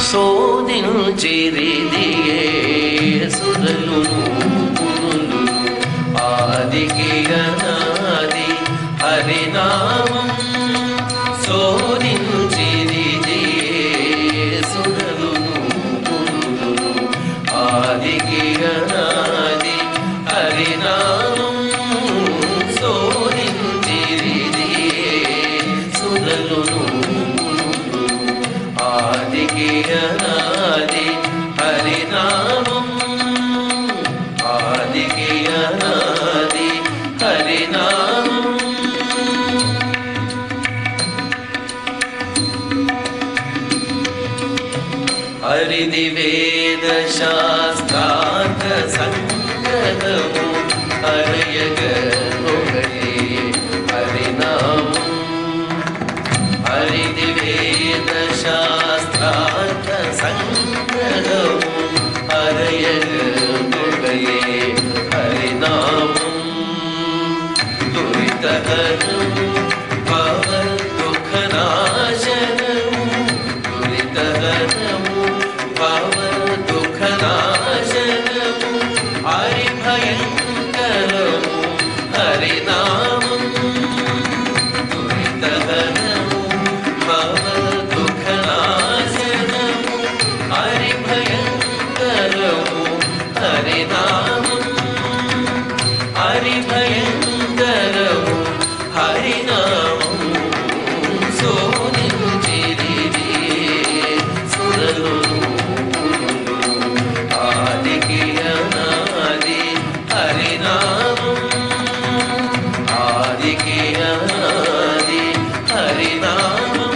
శోధించిరిదియే సురలును మునులు ఆదికి అనాది హరినామం శోధించిరిదియే సురలును మునులు ఆదికి అనాది హరినామం శోధించిరిదియే సురలును ఆదికి అనాది హరినామం ఆదికి అనాది హరినామం హరిది వేద శాస్త్రార్థ సంగతము హరయగొగడే హరినామం హరిది వేద శాస్త్రార్థ సంగ్రహము హరయగొగడే హరినామం దురితహరము భవ దుఃఖనాశనము దురితహరము భవ దుఃఖనాశనము హరిభయంకరము హరినామం దురితహరము భవ దుఃఖనాశనము హరిభయంకరము హరినామం హరిభయంకరము హరినామం శోధించిరిదియే సురలును ఆదికి అనాది హరినామం ఆదికి అనాది హరినామం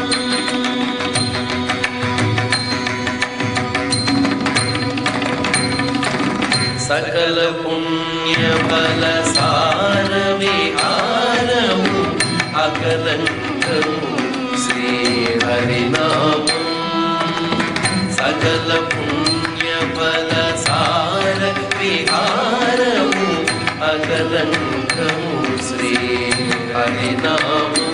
సకల పుణ్య ఫల సార విహారము అకలంకము శ్రీ హరినామం సకల పుణ్య ఫల సార విహారము అకలంకము శ్రీ హరినామం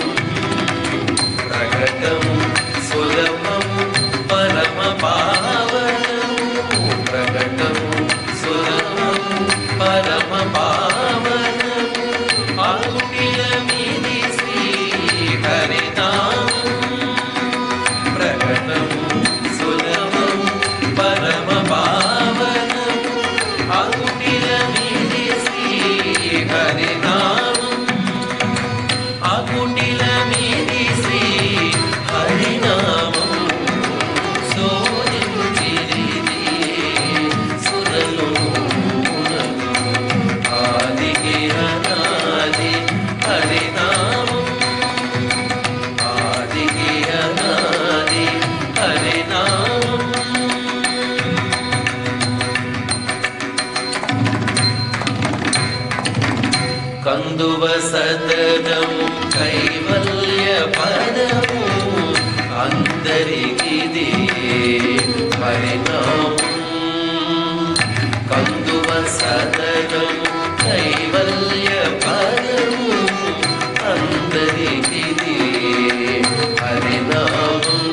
ప్రకటము సులభము పరమ పావనము ప్రకటము సులభము పరమ పావనము అగుణిలమిది శ్రీ హరినామం ప్రకటము సులభము పరమ పావనము అగుణిలమిది శ్రీ హరినామం అగుణిలమిది శ్రీ హరినామం శోధించిరిదియే సురలును ఆదికి అనాది హరినామం ఆదికి అనాది హరినామం కందువ సదనము కైవల్య పదము అందరికిది హరినామం కందువ సదనము కైవల్య పదము అందరికిది హరినామం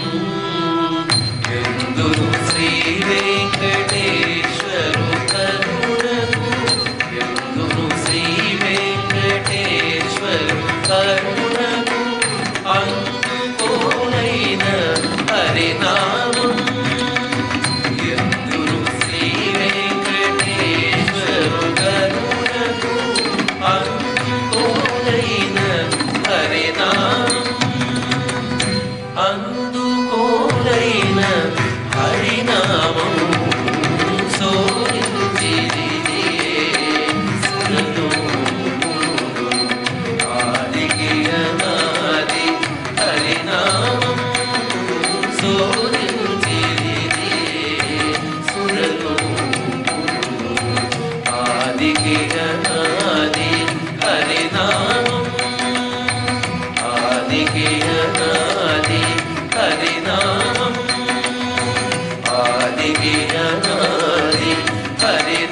ఎందును శ్రీ వెంకటేశ్వరు కరుణకు ఎందును శ్రీ వెంకటేశ్వరు కరుణకు అందుకోనైన హరినామం ఎందును శ్రీ వెంకటేశ్వరు కరుణకు అందుకోనైన హరినామం అందుకోనైన హరినామం శోధించిరిదియే సురలును ఆదికి అనాది హరినామం శోధించిరిదియే సురలును ఆదికి అనాది హరినామం ఆదికి అనాది హరినామం ఆదికి అనాది హరి